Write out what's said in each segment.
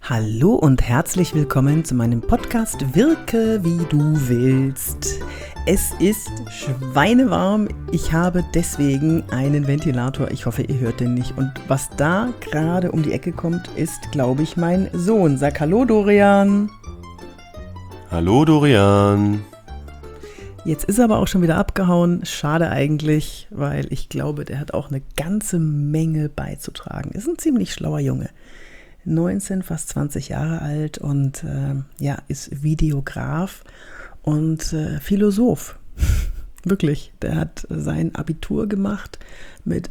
Hallo und herzlich willkommen zu meinem Podcast Wirke wie du willst. Es ist schweinewarm, ich habe deswegen einen Ventilator, ich hoffe ihr hört den nicht. Und was da gerade um die Ecke kommt, ist glaube ich mein Sohn. Sag hallo Dorian. Hallo Dorian. Jetzt ist er aber auch schon wieder abgehauen, schade eigentlich, weil ich glaube, der hat auch eine ganze Menge beizutragen. Ist ein ziemlich schlauer Junge. 19, fast 20 Jahre alt und ist Videograf und Philosoph. Wirklich, der hat sein Abitur gemacht mit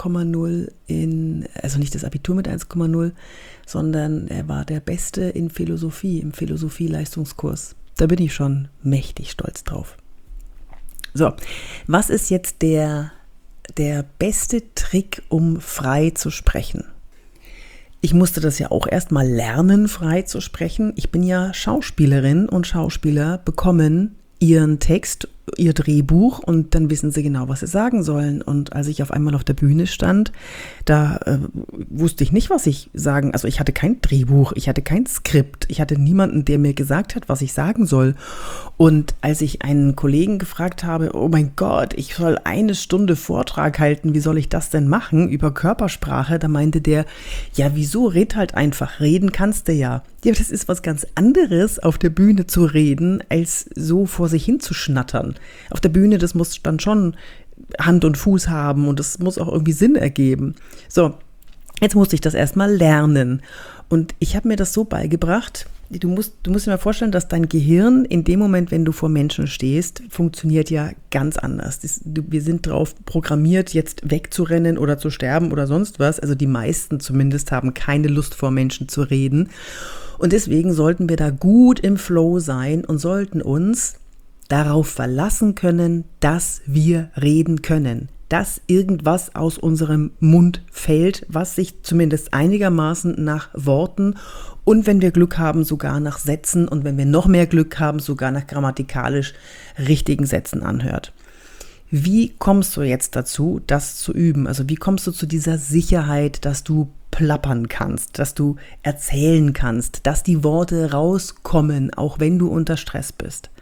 1,0 also nicht das Abitur mit 1,0, sondern er war der Beste in Philosophie, im Philosophie-Leistungskurs. Da bin ich schon mächtig stolz drauf. So, was ist jetzt der beste Trick, um frei zu sprechen? Ich musste das ja auch erst mal lernen, frei zu sprechen. Ich bin ja Schauspielerin und Schauspieler bekommen ihren Text, ihr Drehbuch und dann wissen sie genau, was sie sagen sollen. Und als ich auf einmal auf der Bühne stand, da wusste ich nicht, was ich sagen. Also ich hatte kein Drehbuch, ich hatte kein Skript, ich hatte niemanden, der mir gesagt hat, was ich sagen soll. Und als ich einen Kollegen gefragt habe, oh mein Gott, ich soll 1 Stunde Vortrag halten, wie soll ich das denn machen über Körpersprache? Da meinte der, ja wieso, red halt einfach, reden kannst du ja. Ja, das ist was ganz anderes, auf der Bühne zu reden, als so vor sich hin zu schnattern. Auf der Bühne, das muss dann schon Hand und Fuß haben und das muss auch irgendwie Sinn ergeben. So, jetzt musste ich das erstmal lernen. Und ich habe mir das so beigebracht, du musst dir mal vorstellen, dass dein Gehirn in dem Moment, wenn du vor Menschen stehst, funktioniert ja ganz anders. Wir sind drauf programmiert, jetzt wegzurennen oder zu sterben oder sonst was. Also die meisten zumindest haben keine Lust, vor Menschen zu reden. Und deswegen sollten wir da gut im Flow sein und sollten uns darauf verlassen können, dass wir reden können, dass irgendwas aus unserem Mund fällt, was sich zumindest einigermaßen nach Worten und wenn wir Glück haben, sogar nach Sätzen und wenn wir noch mehr Glück haben, sogar nach grammatikalisch richtigen Sätzen anhört. Wie kommst du jetzt dazu, das zu üben? Also wie kommst du zu dieser Sicherheit, dass du plappern kannst, dass du erzählen kannst, dass die Worte rauskommen, auch wenn du unter Stress bist?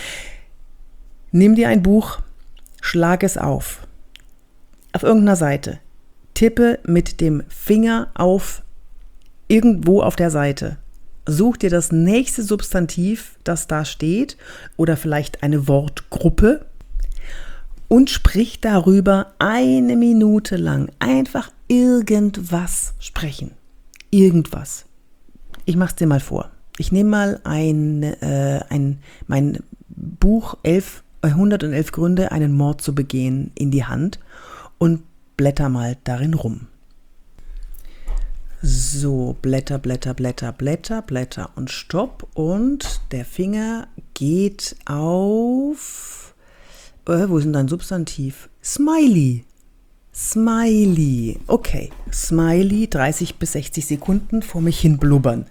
Nimm dir ein Buch, schlag es auf irgendeiner Seite, tippe mit dem Finger auf irgendwo auf der Seite, such dir das nächste Substantiv, das da steht oder vielleicht eine Wortgruppe und sprich darüber 1 Minute lang, einfach irgendwas sprechen, irgendwas. Ich mach's dir mal vor. Ich nehme mal mein Buch 111 Gründe, einen Mord zu begehen, in die Hand und blätter mal darin rum. So, Blätter und Stopp und der Finger geht auf, wo ist denn dein Substantiv? Smiley, okay, Smiley, 30 bis 60 Sekunden vor mich hin blubbern.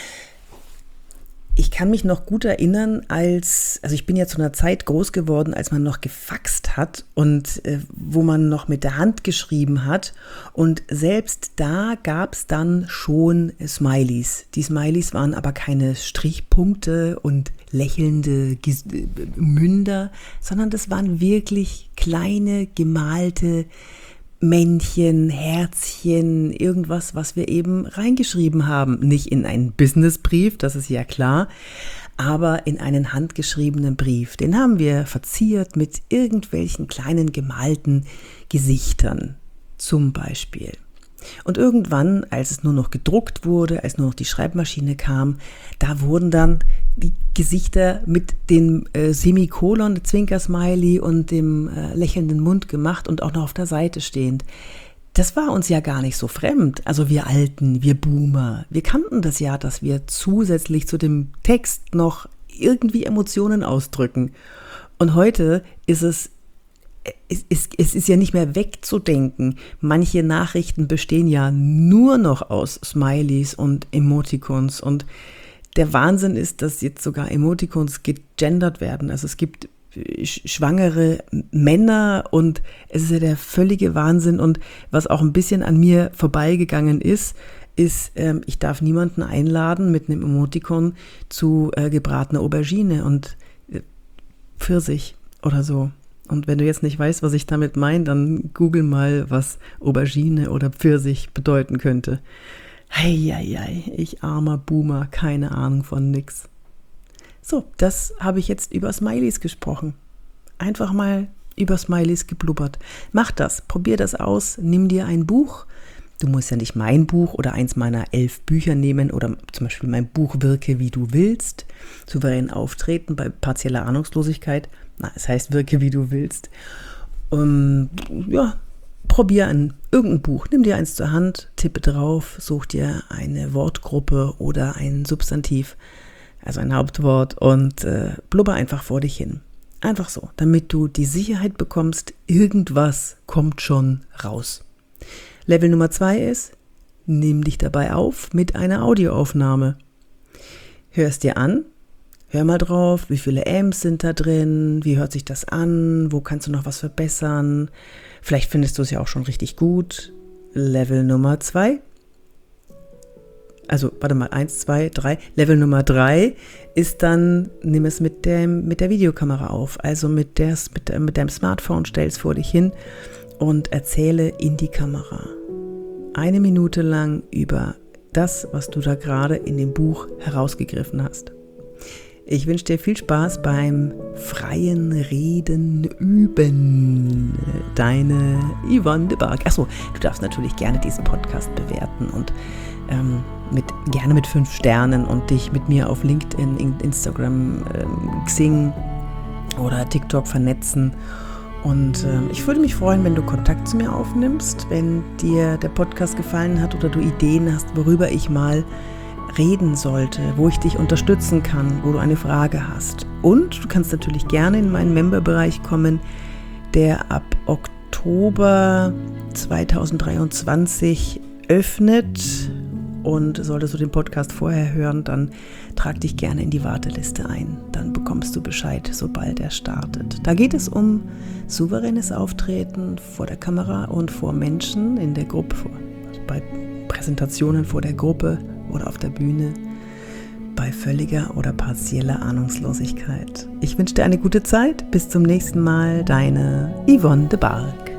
Ich kann mich noch gut erinnern, also ich bin ja zu einer Zeit groß geworden, als man noch gefaxt hat und wo man noch mit der Hand geschrieben hat und selbst da gab es dann schon Smileys. Die Smileys waren aber keine Strichpunkte und lächelnde Münder, sondern das waren wirklich kleine gemalte Männchen, Herzchen, irgendwas, was wir eben reingeschrieben haben. Nicht in einen Businessbrief, das ist ja klar, aber in einen handgeschriebenen Brief. Den haben wir verziert mit irgendwelchen kleinen gemalten Gesichtern, zum Beispiel. Und irgendwann, als es nur noch gedruckt wurde, als nur noch die Schreibmaschine kam, da wurden dann die Gesichter mit dem Semikolon, der Zwinker-Smiley und dem lächelnden Mund gemacht und auch noch auf der Seite stehend. Das war uns ja gar nicht so fremd. Also wir Alten, wir Boomer, wir kannten das ja, dass wir zusätzlich zu dem Text noch irgendwie Emotionen ausdrücken. Und heute ist es ist ja nicht mehr wegzudenken. Manche Nachrichten bestehen ja nur noch aus Smileys und Emoticons und der Wahnsinn ist, dass jetzt sogar Emoticons gegendert werden. Also es gibt schwangere Männer und es ist ja der völlige Wahnsinn und was auch ein bisschen an mir vorbeigegangen ist, ist, ich darf niemanden einladen mit einem Emotikon zu gebratener Aubergine und Pfirsich oder so. Und wenn du jetzt nicht weißt, was ich damit meine, dann google mal, was Aubergine oder Pfirsich bedeuten könnte. Heieiei, ich armer Boomer, keine Ahnung von nix. So, das habe ich jetzt über Smileys gesprochen. Einfach mal über Smileys geblubbert. Mach das, probier das aus, nimm dir ein Buch. Du musst ja nicht mein Buch oder eins meiner 11 Bücher nehmen oder zum Beispiel mein Buch Wirke, wie du willst. Souverän auftreten bei partieller Ahnungslosigkeit. Es heißt Wirke, wie du willst. Probier irgendein Buch. Nimm dir eins zur Hand, tippe drauf, such dir eine Wortgruppe oder ein Substantiv, also ein Hauptwort und blubber einfach vor dich hin. Einfach so, damit du die Sicherheit bekommst, irgendwas kommt schon raus. Level Nummer 2 ist, nimm dich dabei auf mit einer Audioaufnahme. Hör es dir an, hör mal drauf, wie viele M's sind da drin, wie hört sich das an, wo kannst du noch was verbessern. Vielleicht findest du es ja auch schon richtig gut. Level Nummer 2. Also, 1, 2, 3. Level Nummer 3 ist dann, nimm es mit der Videokamera auf. Also mit deinem Smartphone, stell es vor dich hin und erzähle in die Kamera. 1 Minute lang über das, was du da gerade in dem Buch herausgegriffen hast. Ich wünsche dir viel Spaß beim freien Reden üben. Deine Yvonne de Barg. Achso, du darfst natürlich gerne diesen Podcast bewerten und gerne mit 5 Sternen und dich mit mir auf LinkedIn, Instagram, Xing oder TikTok vernetzen. Und ich würde mich freuen, wenn du Kontakt zu mir aufnimmst, wenn dir der Podcast gefallen hat oder du Ideen hast, worüber ich mal reden sollte, wo ich dich unterstützen kann, wo du eine Frage hast. Und du kannst natürlich gerne in meinen Memberbereich kommen, der ab Oktober 2023 öffnet. Und solltest du den Podcast vorher hören, dann trag dich gerne in die Warteliste ein. Dann bekommst du Bescheid, sobald er startet. Da geht es um souveränes Auftreten vor der Kamera und vor Menschen in der Gruppe, bei Präsentationen vor der Gruppe oder auf der Bühne, bei völliger oder partieller Ahnungslosigkeit. Ich wünsche dir eine gute Zeit. Bis zum nächsten Mal. Deine Yvonne de Barg.